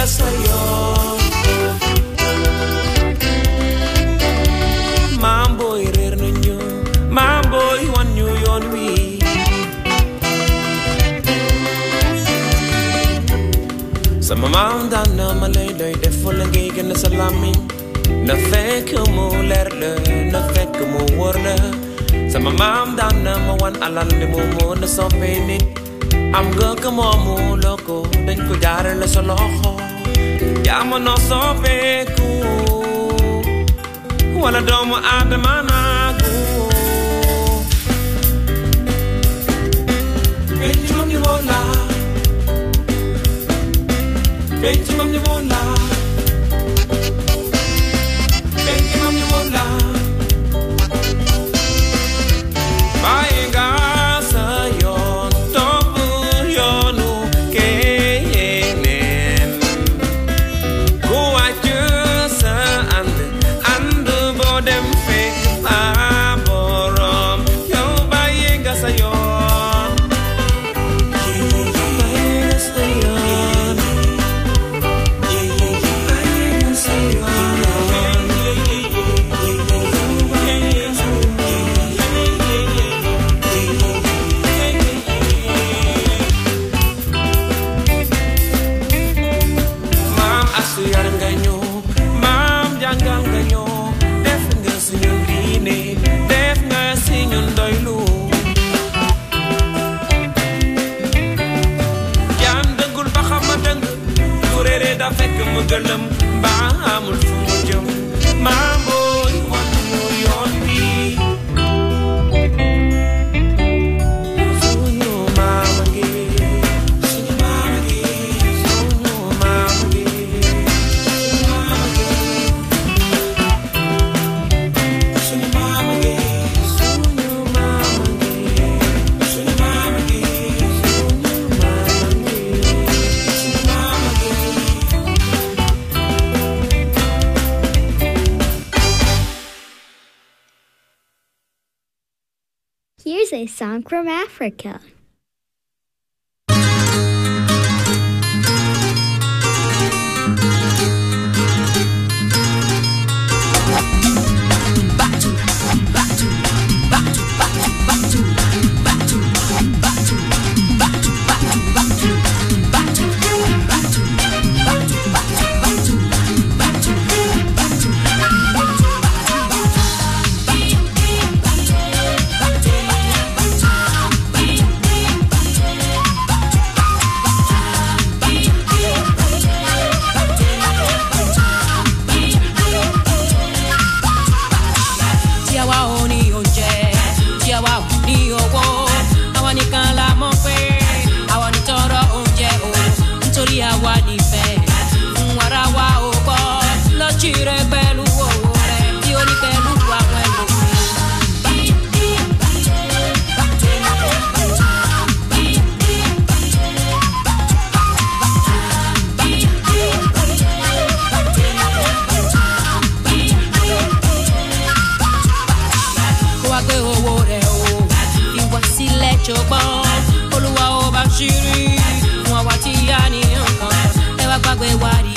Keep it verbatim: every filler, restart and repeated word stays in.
sayo. Mambo irir nunyo, mambo iwan nyo yon wi. Sama mam dan na malay lay defo lagi kan salami. Na fake mo lerle, na fake mo warle. Sama mam dan na mawan alal ni mo mo na sopenit. Am ga kamo mo loko, dan ko jare la soloho. Ya mo no sopeku, wala domo adamanagu. Benji mam ni wola, benji mam ni wola. Galam ba amul fu mu jëm mambo yi wan ñu yoon bi suñu maama ngi suñu maama ngi suñu maama ngi suñu maama ngi suñu maama ngi suñu maama ngi Here's a song from Africa. Oluwa o ba shiri, won wa ti ya ni nkan, e wa gbagbe wa